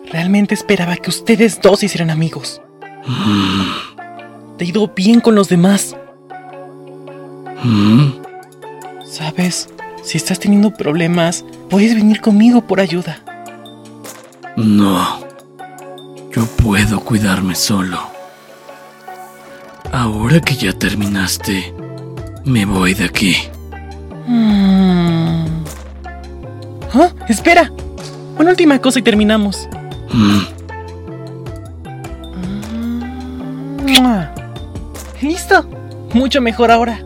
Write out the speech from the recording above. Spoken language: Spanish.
Realmente esperaba que ustedes dos hicieran amigos. Te ha ido bien con los demás. ¿Sabes? Si estás teniendo problemas, puedes venir conmigo por ayuda. No. Yo puedo cuidarme solo. Ahora que ya terminaste, me voy de aquí. ¿Ah? ¡Espera! Una última cosa y terminamos. ¡Listo! Mucho mejor ahora.